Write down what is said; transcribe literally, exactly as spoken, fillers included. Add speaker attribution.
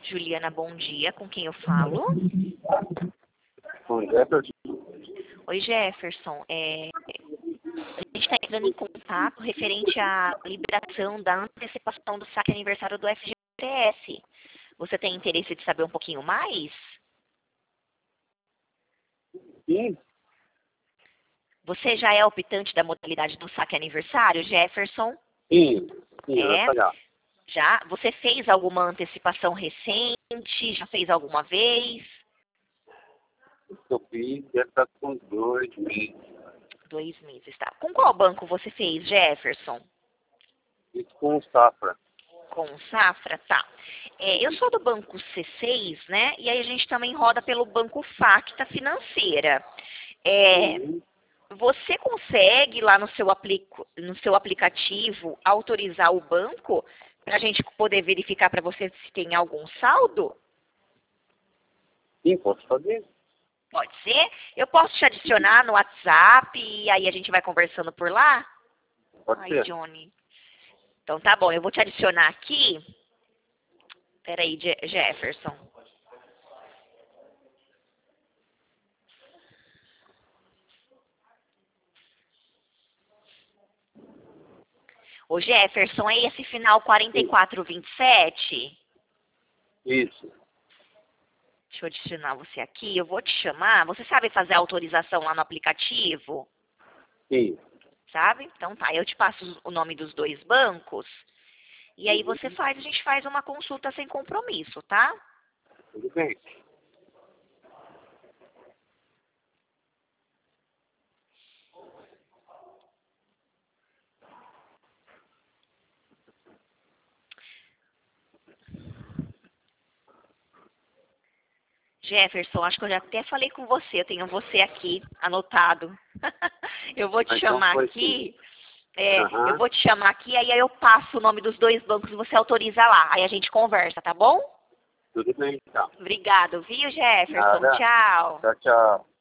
Speaker 1: Juliana, bom dia. Com quem eu falo?
Speaker 2: Com Jefferson.
Speaker 1: Oi, Jefferson. É, a gente está entrando em contato referente à liberação da antecipação do saque aniversário do F G T S. Você tem interesse de saber um pouquinho mais?
Speaker 2: Sim,
Speaker 1: Você já é optante da modalidade do saque aniversário, Jefferson?
Speaker 2: sim, sim, eu
Speaker 1: É.
Speaker 2: vou pagar.
Speaker 1: Já? Você fez alguma antecipação recente? Já fez alguma vez?
Speaker 2: Eu fiz, deve estar com dois meses.
Speaker 1: Dois meses, tá. Com qual banco você fez, Jefferson?
Speaker 2: Isso com o Safra.
Speaker 1: Com o Safra? Tá. É, eu sou do banco C seis, né? E aí a gente também roda pelo banco Facta Financeira. É,
Speaker 2: Sim,
Speaker 1: você consegue lá no seu, aplico, no seu aplicativo autorizar o banco para a gente poder verificar para você se tem algum saldo?
Speaker 2: sim, posso fazer.
Speaker 1: Pode ser? Eu posso te adicionar no WhatsApp e aí a gente vai conversando por lá?
Speaker 2: Pode
Speaker 1: Ai,
Speaker 2: ser.
Speaker 1: Johnny. Então tá bom, eu vou te adicionar aqui. Peraí, Je- Jefferson. Ô Jefferson, é esse final quarenta e
Speaker 2: Sim,
Speaker 1: quatro vinte e sete?
Speaker 2: isso.
Speaker 1: Deixa eu adicionar você aqui. Eu vou te chamar. Você sabe fazer a autorização lá no aplicativo?
Speaker 2: Sim.
Speaker 1: Sabe? Então tá, eu te passo o nome dos dois bancos. E aí você faz, a gente faz uma consulta sem compromisso, tá?
Speaker 2: Tudo bem.
Speaker 1: Jefferson, acho que eu já até falei com você. Eu tenho você aqui anotado. Eu vou te
Speaker 2: Ah, então
Speaker 1: chamar
Speaker 2: foi sim.
Speaker 1: aqui. É, eu
Speaker 2: Aham.
Speaker 1: vou te chamar aqui, aí eu passo o nome dos dois bancos e você autoriza lá. Aí a gente conversa, tá bom?
Speaker 2: Tudo bem, então.
Speaker 1: Obrigado, viu, Jefferson?
Speaker 2: Nada.
Speaker 1: Tchau.
Speaker 2: Tchau, tchau.